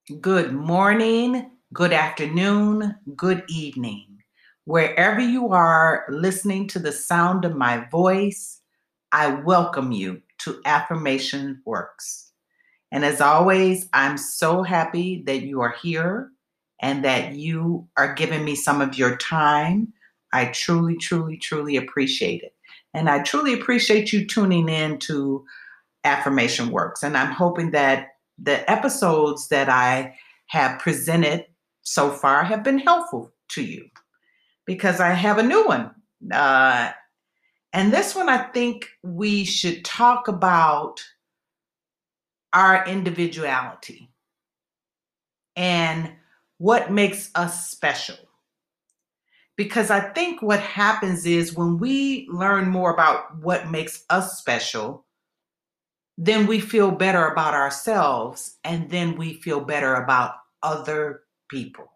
Good morning, good afternoon, good evening. Wherever you are listening to the sound of my voice, I welcome you to Affirmation Works. And as always, I'm so happy that you are here and that you are giving me some of your time. I truly, truly, truly appreciate it. And I truly appreciate you tuning in to Affirmation Works. And I'm hoping that the episodes that I have presented so far have been helpful to you because I have a new one. Uh, and this one, I think we should talk about our individuality and what makes us special. Because I think what happens is when we learn more about what makes us special, then we feel better about ourselves and then we feel better about other people.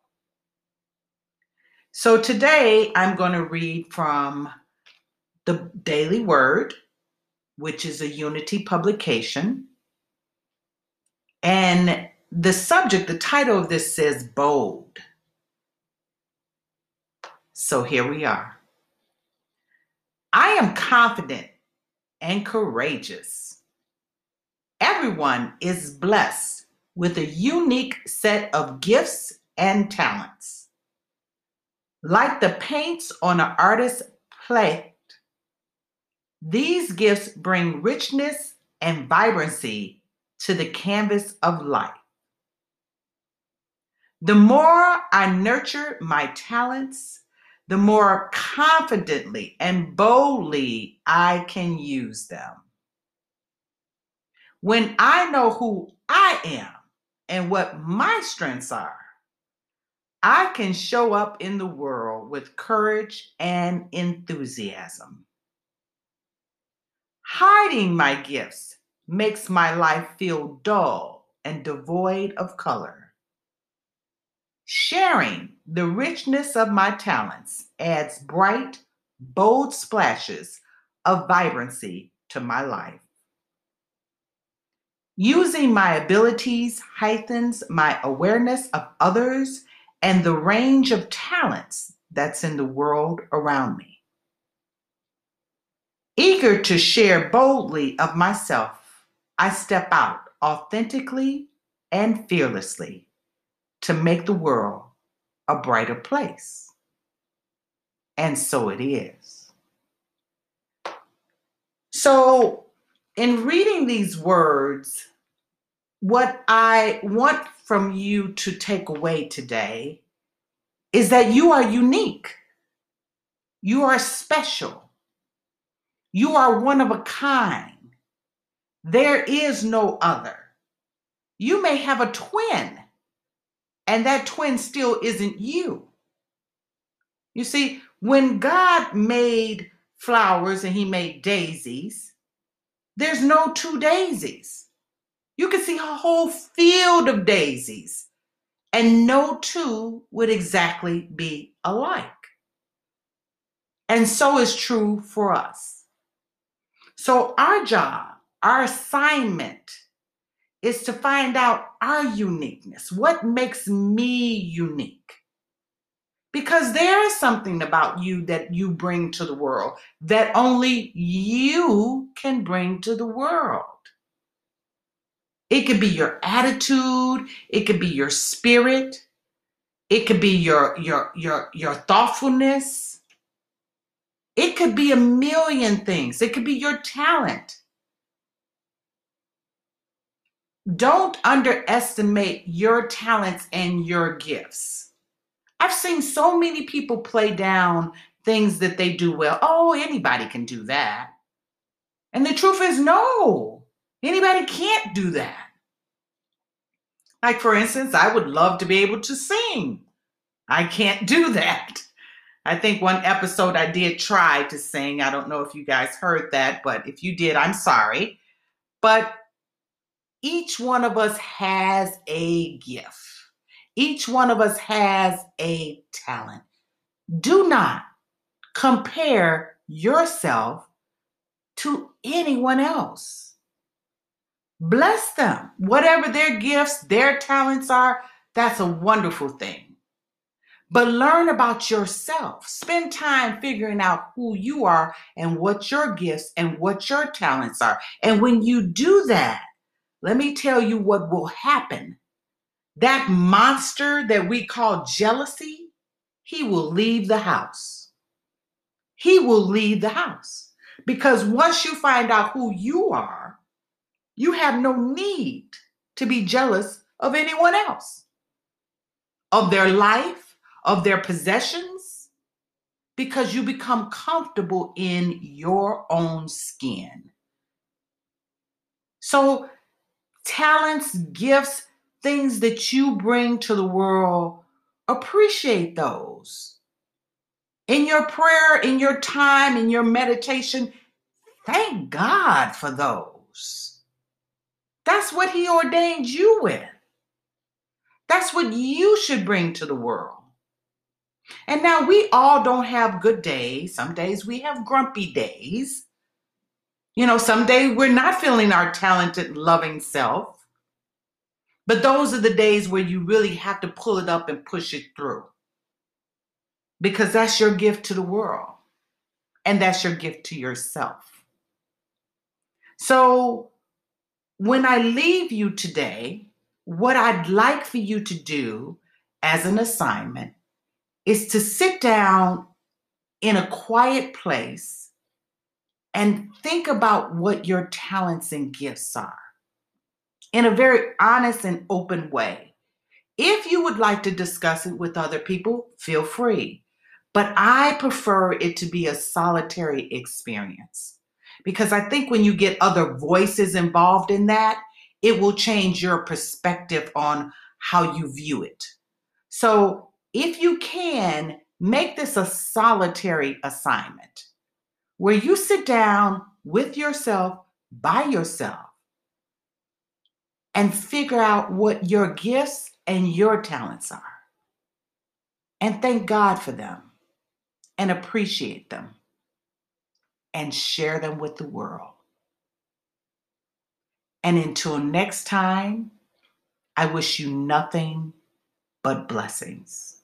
So today I'm going to read from the Daily Word, which is a Unity publication. And the title of this says bold. So here we are. I am confident and courageous. Everyone is blessed with a unique set of gifts and talents. Like the paints on an artist's plate, these gifts bring richness and vibrancy to the canvas of life. The more I nurture my talents, the more confidently and boldly I can use them. When I know who I am and what my strengths are, I can show up in the world with courage and enthusiasm. Hiding my gifts makes my life feel dull and devoid of color. Sharing the richness of my talents adds bright, bold splashes of vibrancy to my life. Using my abilities heightens my awareness of others and the range of talents that's in the world around me. Eager to share boldly of myself, I step out authentically and fearlessly to make the world a brighter place. And so it is. So, in reading these words, what I want from you to take away today is that you are unique. You are special. You are one of a kind. There is no other. You may have a twin, and that twin still isn't you. You see, when God made flowers and he made daisies, there's no two daisies. You can see a whole field of daisies, and no two would exactly be alike. And so is true for us. So, our job, our assignment is to find out our uniqueness. What makes me unique? Because there is something about you that you bring to the world that only you can bring to the world. It could be your attitude, it could be your spirit, it could be your thoughtfulness. It could be a million things. It could be your talent. Don't underestimate your talents and your gifts. I've seen so many people play down things that they do well. Oh, anybody can do that. And the truth is, no, anybody can't do that. Like, for instance, I would love to be able to sing. I can't do that. I think one episode I did try to sing. I don't know if you guys heard that, but if you did, I'm sorry. But each one of us has a gift. Each one of us has a talent. Do not compare yourself to anyone else. Bless them. Whatever their gifts, their talents are, that's a wonderful thing. But learn about yourself. Spend time figuring out who you are and what your gifts and what your talents are. And when you do that, let me tell you what will happen. That monster that we call jealousy, he will leave the house. He will leave the house. Because once you find out who you are, you have no need to be jealous of anyone else, of their life, of their possessions, because you become comfortable in your own skin. So, talents, gifts, things that you bring to the world, appreciate those. In your prayer, in your time, in your meditation, thank God for those. That's what He ordained you with. That's what you should bring to the world. And now we all don't have good days. Some days we have grumpy days. Some days we're not feeling our talented, loving self. But those are the days where you really have to pull it up and push it through. Because that's your gift to the world. And that's your gift to yourself. So when I leave you today, what I'd like for you to do as an assignment is to sit down in a quiet place and think about what your talents and gifts are in a very honest and open way. If you would like to discuss it with other people, feel free. But I prefer it to be a solitary experience because I think when you get other voices involved in that, it will change your perspective on how you view it. So if you can, make this a solitary assignment where you sit down with yourself, by yourself, and figure out what your gifts and your talents are. And thank God for them and appreciate them and share them with the world. And until next time, I wish you nothing but blessings.